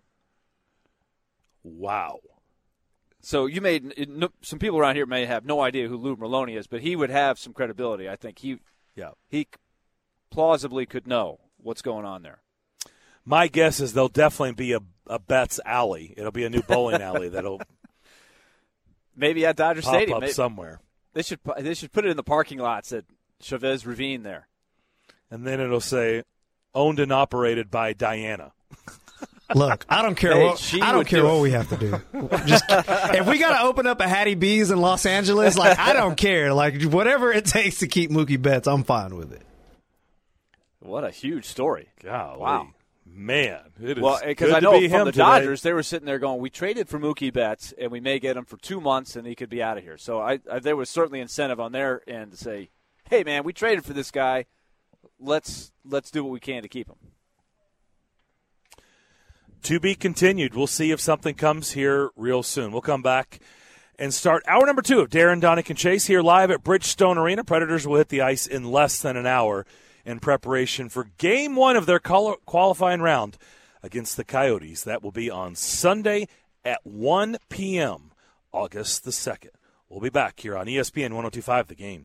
Wow. So you made some people around here may have no idea who Lou Merloni is, but he would have some credibility. I think he, Yeah. he plausibly could know what's going on there. My guess is there'll definitely be a, a Betts alley. It'll be a new bowling alley that'll Maybe at Dodger pop Stadium. up Maybe, somewhere. they should pu- they should put it in the parking lots at Chavez Ravine there. And then it'll say, owned and operated by Diana. Look, I don't care Hey, what she I don't would care do what it. we have to do. Just if we got to open up a Hattie B's in Los Angeles, like I don't care. Like whatever it takes to keep Mookie Betts, I'm fine with it. What a huge story. Golly. Wow. Man, it is Well, because good I to know be from him the today. Dodgers, they were sitting there going, we traded for Mookie Betts, and we may get him for two months, and he could be out of here. So I, I, there was certainly incentive on their end to say, hey, man, we traded for this guy. Let's let's do what we can to keep him. To be continued. We'll see if something comes here real soon. We'll come back and start hour number two of Darren, Donick, and Chase here live at Bridgestone Arena. Predators will hit the ice in less than an hour in preparation for game one of their qualifying round against the Coyotes. That will be on Sunday at one p.m., August the second. We'll be back here on E S P N one oh two point five The Game.